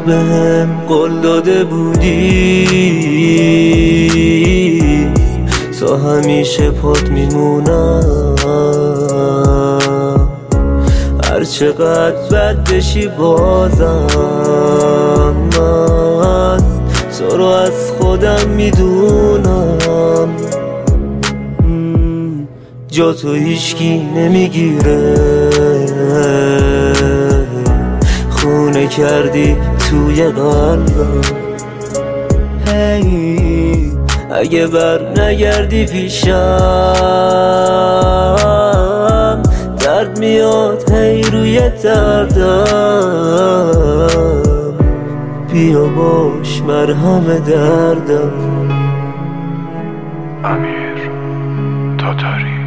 تو بهم قول داده بودی تا همیشه پات میمونم، هر چقدر بد بشی بازم من تو رو از خودم میدونم. جا تو هیچکی نمیگیره، خونه کردی توی قلبم. هی اگه بر نگردی پیشم، درد میاد هی روی دردم. بیا باش مرهم دردم. امیر تاتاری.